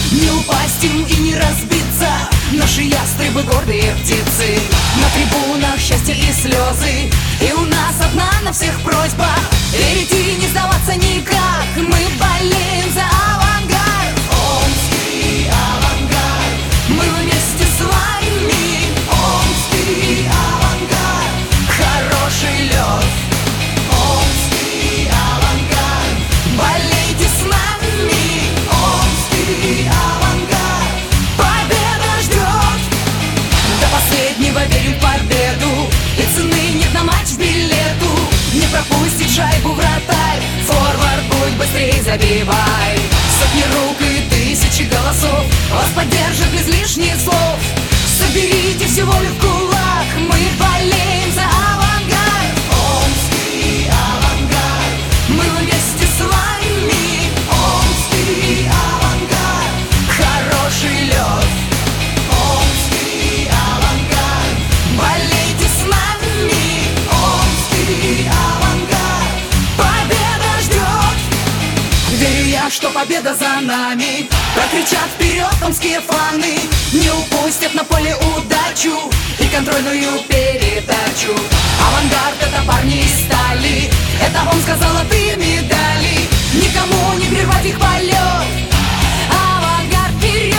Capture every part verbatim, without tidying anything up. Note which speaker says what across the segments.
Speaker 1: Не упасть им и не разбиться, наши ястребы гордые птицы. На трибунах счастье и слезы, и у нас одна на всех просьба: верить и не сдаваться никак. Мы болеем за авангард, омский авангард. Мы вместе с вами, омский авангард. Хороший лед, омский авангард. Болейте с нами, омский авангард. Победа ждет, до последнего верю в победу, и цены нет на матч билету. Не пропустит шайбу вратарь, форвард, будь быстрей, забивай. Сотни рук и тысячи голосов вас поддержат без лишних слов. Соберите всю волю в кулак, мы болеем за авангард, омский авангард. Мы вместе с вами, омский авангард. Хороший лед, омский авангард. Болейте с нами, омский авангард. Победа ждет, верю я, что победа за нами. Прокричат вперед омские фаны, не упустят на поле удачу и контрольную передачу. Авангард — это парни из стали, это Омска золотые медали. Никому не прервать их полет, авангард вперед!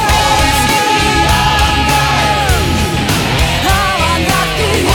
Speaker 1: Авангард вперед!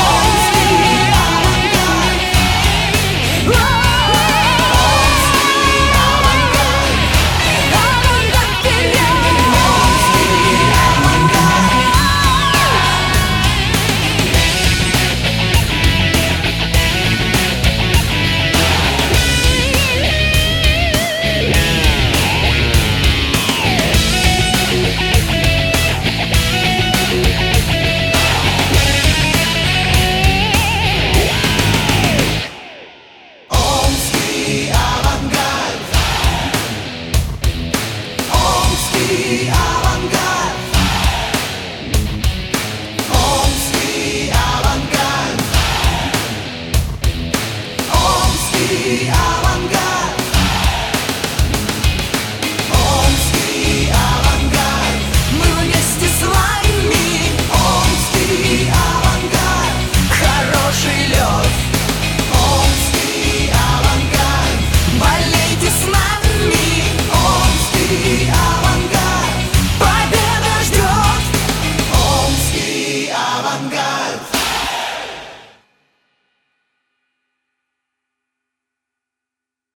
Speaker 2: Авангард.